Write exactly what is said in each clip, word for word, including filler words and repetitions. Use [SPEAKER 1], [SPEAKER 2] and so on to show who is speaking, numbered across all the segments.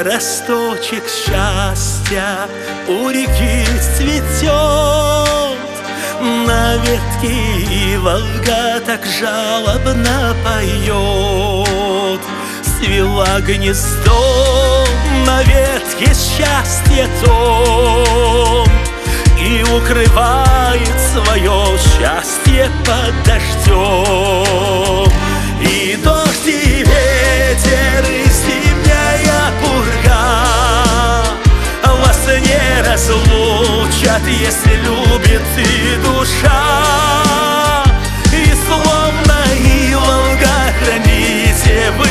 [SPEAKER 1] росточек счастья у реки цветет, на ветке иволга так жалобно поет. Свела гнездо на ветке счастье том и укрывает свое счастье под дождем. И дождь, и ветер, и зимняя пурга вас не разлучат, если любит и душа. И словно иволга храните вы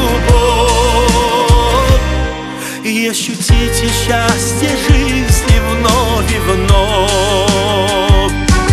[SPEAKER 1] любовь, и ощутите счастье жизни вновь и вновь.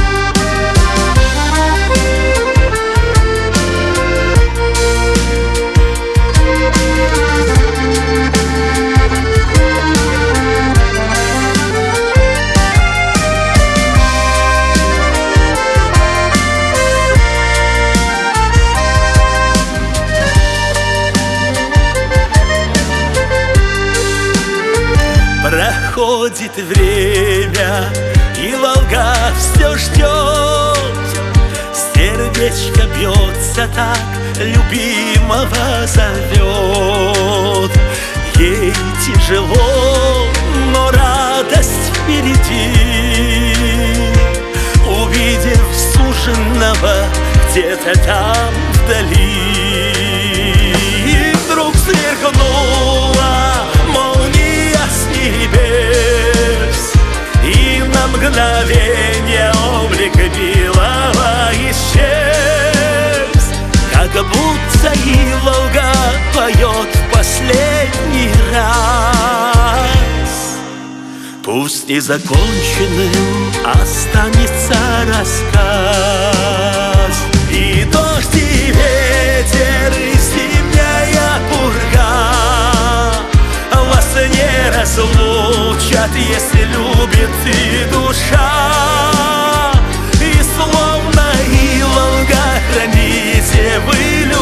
[SPEAKER 1] Проходит время, и Волга все ждет, сердечко бьется так, любимого зовет. Ей тяжело, но радость впереди, увидев суженого где-то там вдали. И вдруг сверкнула молния с небес, и на мгновение облик милого исчез, как будто иволга поет в последний раз. Пусть незаконченным останется рассказ. И дождь, и ветер, и зимняя пурга вас не разлучат, если любит и душа. И словно иволга храните вы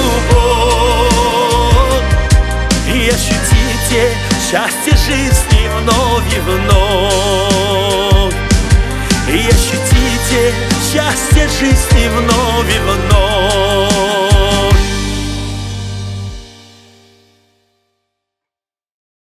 [SPEAKER 1] любовь, и ощутите счастье жизни вновь и вновь. И ощутите счастье жизни вновь и вновь.